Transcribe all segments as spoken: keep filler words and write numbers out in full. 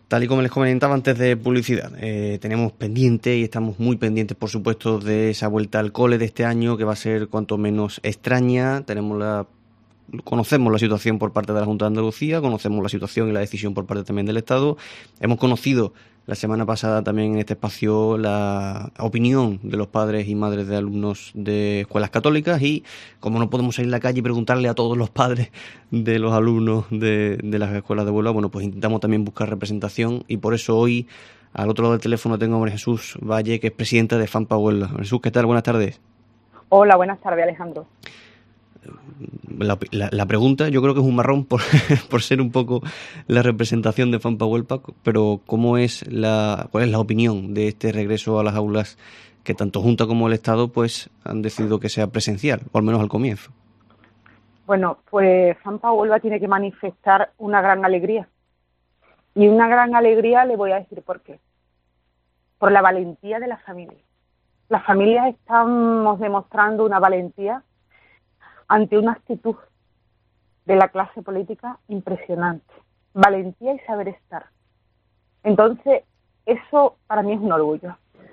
Tal y como les comentaba antes de publicidad, eh, tenemos pendiente y estamos muy pendientes, por supuesto, de esa vuelta al cole de este año, que va a ser cuanto menos extraña. Tenemos la, conocemos la situación por parte de la Junta de Andalucía, conocemos la situación y la decisión por parte también del Estado. Hemos conocido la semana pasada también en este espacio la opinión de los padres y madres de alumnos de escuelas católicas, y como no podemos salir a la calle y preguntarle a todos los padres de los alumnos de, de las escuelas de Huelva, bueno, pues intentamos también buscar representación, y por eso hoy al otro lado del teléfono tengo a María Jesús Valle, que es presidenta de FAMPA Huelva. María Jesús, ¿qué tal? Buenas tardes. Hola, buenas tardes, Alejandro. La, la, la pregunta yo creo que es un marrón por, por ser un poco la representación de FAMPA Huelva, pero ¿cómo es la, cuál es la opinión de este regreso a las aulas que tanto Junta como el Estado pues han decidido que sea presencial, o al menos al comienzo? Bueno, pues FAMPA Huelva tiene que manifestar una gran alegría. Y una gran alegría le voy a decir por qué. Por la valentía de las familias. Las familias estamos demostrando una valentía ante una actitud de la clase política impresionante. Valentía y saber estar. Entonces, eso para mí es un orgullo.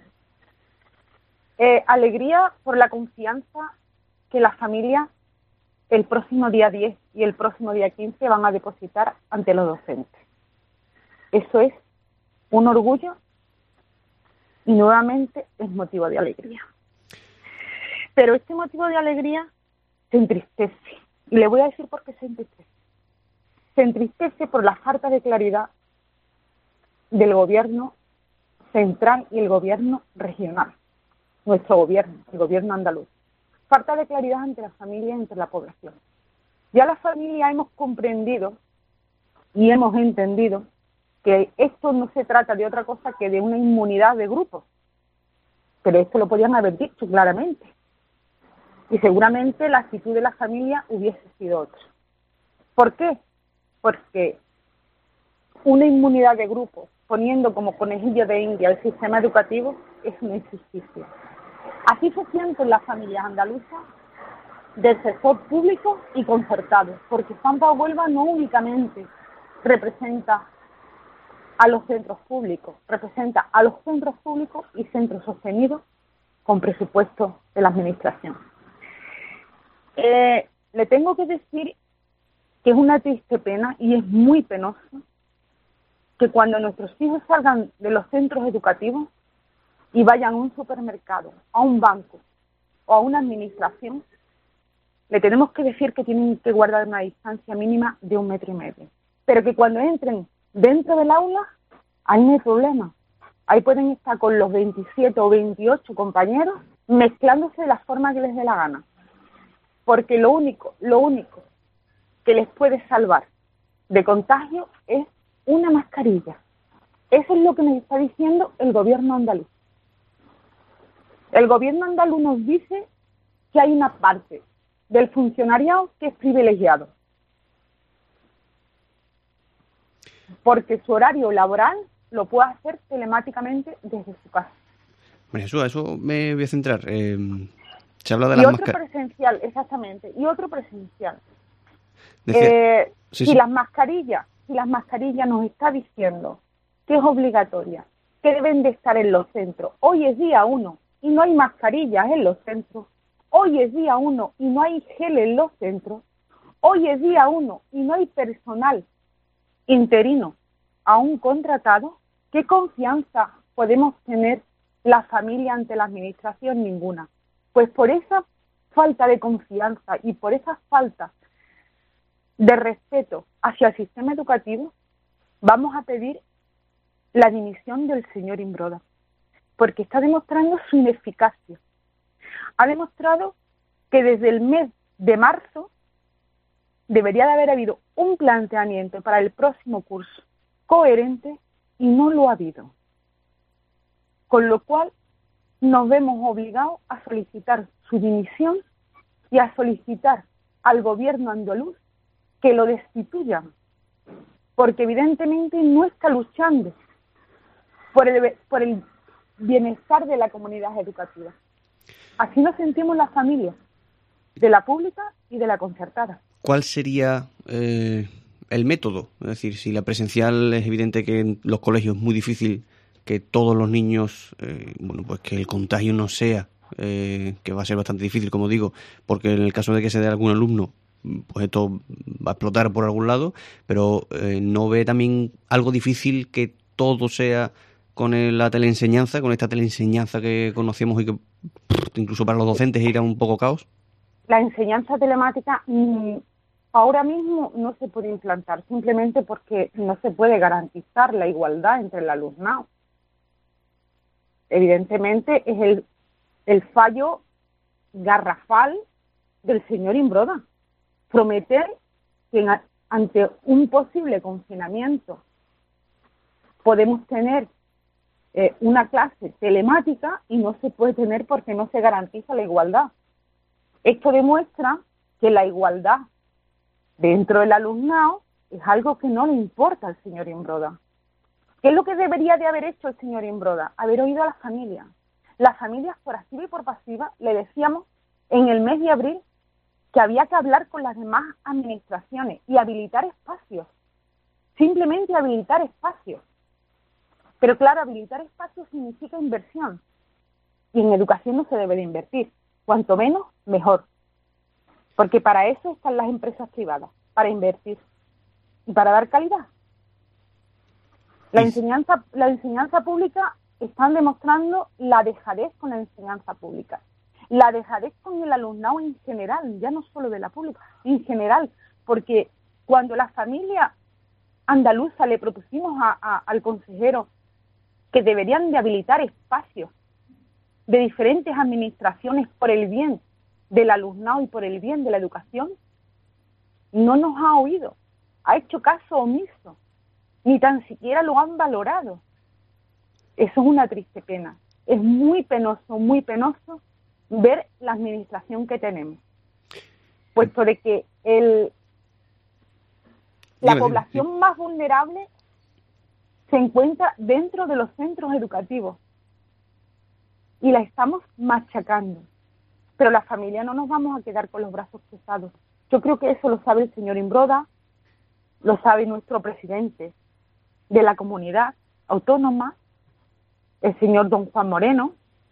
Eh, alegría por la confianza que las familias el próximo día diez y el próximo día quince van a depositar ante los docentes. Eso es un orgullo y nuevamente es motivo de alegría. Pero este motivo de alegría se entristece. Y le voy a decir por qué se entristece. Se entristece por la falta de claridad del gobierno central y el gobierno regional. Nuestro gobierno, el gobierno andaluz. Falta de claridad entre las familias y entre la población. Ya las familias hemos comprendido y hemos entendido que esto no se trata de otra cosa que de una inmunidad de grupos. Pero esto lo podían haber dicho claramente. Y seguramente la actitud de la familia hubiese sido otra. ¿Por qué? Porque una inmunidad de grupos, poniendo como conejillo de India el sistema educativo, es una injusticia. Así se sienten las familias andaluzas del sector público y concertado, porque FAMPA Huelva no únicamente representa a los centros públicos, representa a los centros públicos y centros sostenidos con presupuesto de la administración. Eh, le tengo que decir que es una triste pena y es muy penoso que cuando nuestros hijos salgan de los centros educativos y vayan a un supermercado, a un banco o a una administración, le tenemos que decir que tienen que guardar una distancia mínima de un metro y medio. Pero que cuando entren dentro del aula, ahí no hay problema. Ahí pueden estar con los veintisiete o veintiocho compañeros mezclándose de la forma que les dé la gana. Porque lo único, lo único que les puede salvar de contagio es una mascarilla. Eso es lo que nos está diciendo el gobierno andaluz. El gobierno andaluz nos dice que hay una parte del funcionariado que es privilegiado. Porque su horario laboral lo puede hacer telemáticamente desde su casa. María Jesús, a eso me voy a centrar. Eh... Se habla de y las otro mascarillas. presencial, exactamente, y otro presencial. Decía, eh, sí, si sí. las mascarillas, si las mascarillas nos está diciendo que es obligatoria, que deben de estar en los centros. Hoy es día uno y no hay mascarillas en los centros. Hoy es día uno y no hay gel en los centros. Hoy es día uno y no hay personal interino aún contratado. ¿Qué confianza podemos tener la familia ante la administración? Ninguna. Pues por esa falta de confianza y por esa falta de respeto hacia el sistema educativo, vamos a pedir la dimisión del señor Imbroda, porque está demostrando su ineficacia. Ha demostrado que desde el mes de marzo debería de haber habido un planteamiento para el próximo curso coherente y no lo ha habido. Con lo cual, nos vemos obligados a solicitar su dimisión y a solicitar al gobierno andaluz que lo destituyan, porque evidentemente no está luchando por el, por el bienestar de la comunidad educativa. Así nos sentimos las familias, de la pública y de la concertada. ¿Cuál sería, eh, el método. Es decir, si la presencial es evidente que en los colegios es muy difícil que todos los niños, eh, bueno, pues que el contagio no sea, eh, que va a ser bastante difícil, como digo, porque en el caso de que se dé algún alumno, pues esto va a explotar por algún lado, pero eh, ¿no ve también algo difícil que todo sea con el- la teleenseñanza, con esta teleenseñanza que conocemos y que pff, incluso para los docentes era un poco caos? La enseñanza telemática mm, ahora mismo no se puede implantar, simplemente porque no se puede garantizar la igualdad entre el alumnado. Evidentemente es el, el fallo garrafal del señor Imbroda. Prometer que en, ante un posible confinamiento podemos tener eh, una clase telemática y no se puede tener porque no se garantiza la igualdad. Esto demuestra que la igualdad dentro del alumnado es algo que no le importa al señor Imbroda. ¿Qué es lo que debería de haber hecho el señor Imbroda? Haber oído a las familias. Las familias, por activa y por pasiva, le decíamos en el mes de abril que había que hablar con las demás administraciones y habilitar espacios. Simplemente habilitar espacios. Pero claro, habilitar espacios significa inversión. Y en educación no se debe de invertir. Cuanto menos, mejor. Porque para eso están las empresas privadas, para invertir y para dar calidad. La enseñanza, la enseñanza pública están demostrando la dejadez con la enseñanza pública. La dejadez con el alumnado en general, ya no solo de la pública, en general. Porque cuando la familia andaluza le propusimos a, a, al consejero que deberían de habilitar espacios de diferentes administraciones por el bien del alumnado y por el bien de la educación, no nos ha oído, ha hecho caso omiso, ni tan siquiera lo han valorado. Eso es una triste pena. Es muy penoso, muy penoso ver la administración que tenemos, puesto de que el, la Dime, población dime, sí. más vulnerable se encuentra dentro de los centros educativos y la estamos machacando. Pero la familia no nos vamos a quedar con los brazos cruzados. Yo creo que eso lo sabe el señor Imbroda, lo sabe nuestro presidente de la comunidad autónoma, el señor don Juan Moreno,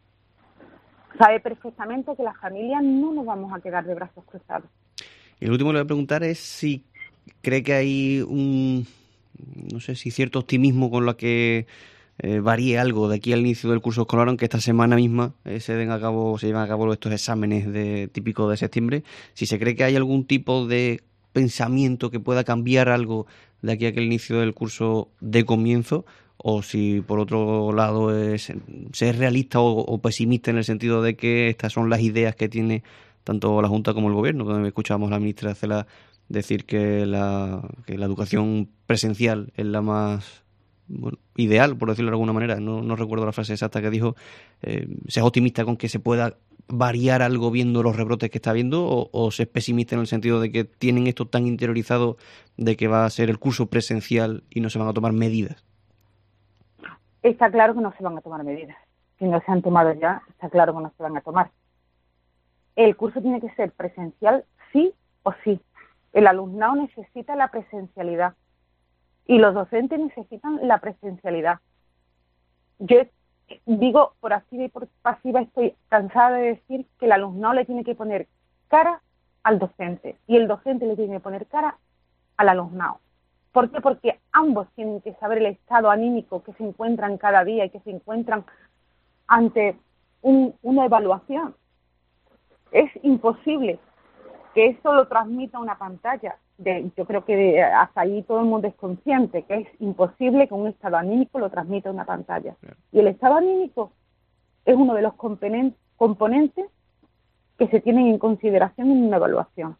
sabe perfectamente que la familia no nos vamos a quedar de brazos cruzados. Y lo último que le voy a preguntar es si cree que hay un, no sé, si cierto optimismo con la que eh, varíe algo de aquí al inicio del curso escolar, aunque esta semana misma eh, se den a cabo, se llevan a cabo estos exámenes de típicos de septiembre, si se cree que hay algún tipo de pensamiento que pueda cambiar algo de aquí a aquel inicio del curso de comienzo, o si por otro lado es ser realista o, o pesimista en el sentido de que estas son las ideas que tiene tanto la Junta como el Gobierno. Cuando escuchamos a la ministra Cela decir que la, que la educación presencial es la más, bueno, ideal, por decirlo de alguna manera. No, no recuerdo la frase exacta que dijo. Eh, ¿seas optimista con que se pueda variar algo viendo los rebrotes que está viendo, o, o se es pesimista en el sentido de que tienen esto tan interiorizado de que va a ser el curso presencial y no se van a tomar medidas? Está claro que no se van a tomar medidas. Si no se han tomado ya, está claro que no se van a tomar. El curso tiene que ser presencial sí o sí. El alumnado necesita la presencialidad y los docentes necesitan la presencialidad. Yo digo, por activa y por pasiva, estoy cansada de decir que el alumnado le tiene que poner cara al docente y el docente le tiene que poner cara al alumnado. ¿Por qué? Porque ambos tienen que saber el estado anímico que se encuentran cada día y que se encuentran ante un, una evaluación. Es imposible que eso lo transmita una pantalla. De, yo creo que hasta ahí todo el mundo es consciente que es imposible que un estado anímico lo transmita una pantalla. Y el estado anímico es uno de los componentes, componentes que se tienen en consideración en una evaluación.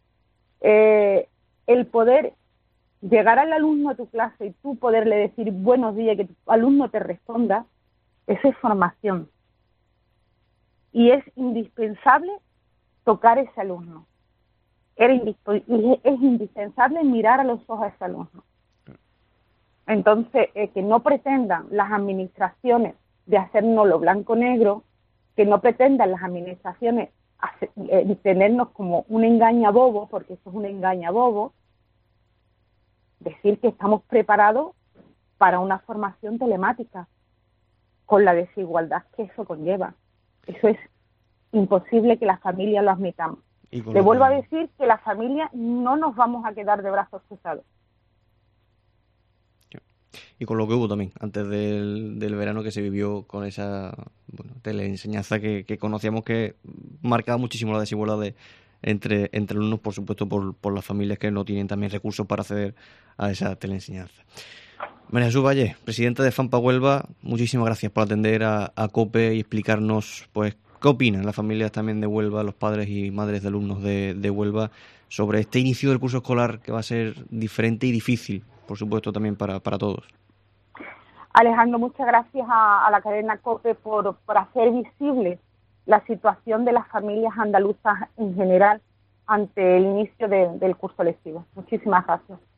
Eh, el poder llegar al alumno a tu clase y tú poderle decir buenos días y que tu alumno te responda, eso es formación. Y es indispensable tocar a ese alumno. Era indisp- es indispensable mirar a los ojos a ese alumno. Entonces, eh, que no pretendan las administraciones de hacérnoslo blanco-negro, que no pretendan las administraciones hacer, eh, tenernos como un engañabobo, porque eso es un engañabobo, decir que estamos preparados para una formación telemática, con la desigualdad que eso conlleva. Eso es imposible que las familias lo admitamos. Le vuelvo a decir que las familias no nos vamos a quedar de brazos cruzados. Y con lo que hubo también, antes del, del verano, que se vivió con esa bueno, teleenseñanza que, que conocíamos, que marcaba muchísimo la desigualdad de, entre, entre alumnos, por supuesto, por, por las familias que no tienen también recursos para acceder a esa teleenseñanza. María Jesús Valle, presidenta de FAMPA Huelva, muchísimas gracias por atender a, a COPE y explicarnos pues qué opinan las familias también de Huelva, los padres y madres de alumnos de, de Huelva, sobre este inicio del curso escolar que va a ser diferente y difícil, por supuesto, también para, para todos. Alejandro, muchas gracias a, a la cadena COPE por, por hacer visible la situación de las familias andaluzas en general ante el inicio de, del curso lectivo. Muchísimas gracias.